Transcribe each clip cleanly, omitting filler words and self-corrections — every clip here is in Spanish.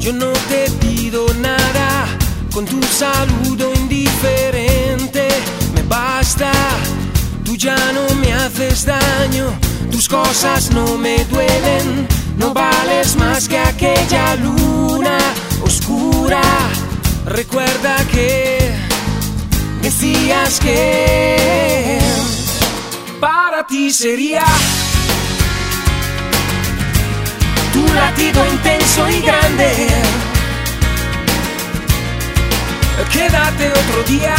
Yo no te pido nada, con tu saludo indiferente me basta. Tú ya no me haces daño, tus cosas no me duelen. No vales más que aquella luna oscura. Recuerda que decías que para ti sería tu latido intenso y grande. Quédate otro día,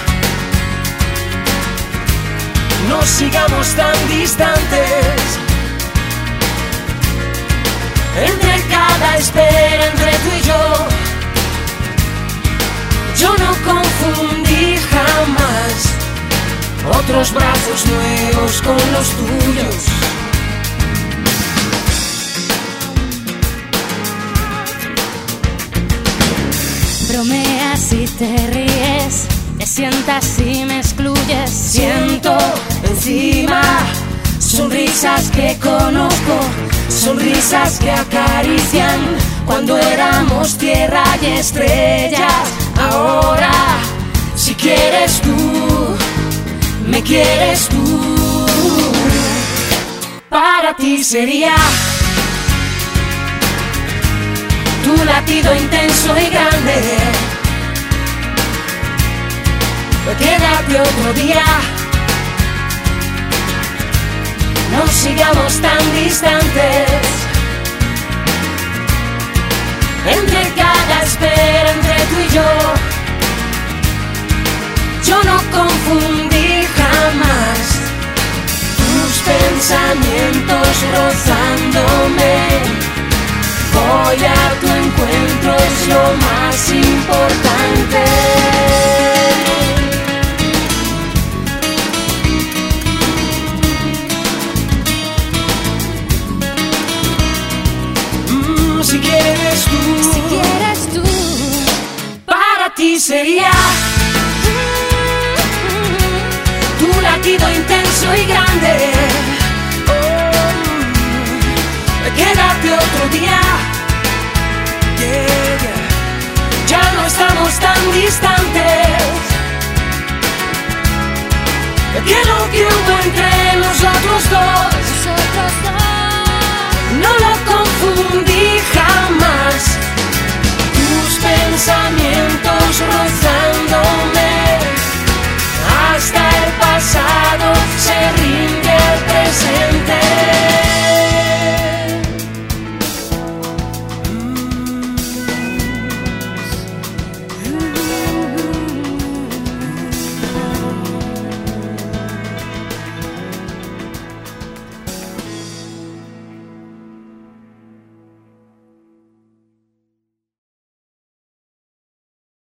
no sigamos tan distantes. Entre cada espera, entre tú y yo no confundí jamás otros brazos nuevos con los tuyos. Bromeas y te ríes, te sientas y me excluyes. Siento encima sonrisas que conozco, sonrisas que acarician cuando éramos tierra y estrellas. Ahora, si quieres tú, me quieres tú. Para ti sería tu latido intenso y grande. Quédate otro día, no sigamos tan distantes. Entre cada espera, entre tú y yo no confundí jamás tus pensamientos rozándome. Voy a tu encuentro, es lo más importante. Si quieres tú, para ti sería tu latido intenso y grande. Quédate otro día, ya no estamos tan distantes. Que lo que hubo entre nosotros dos no lo confundí.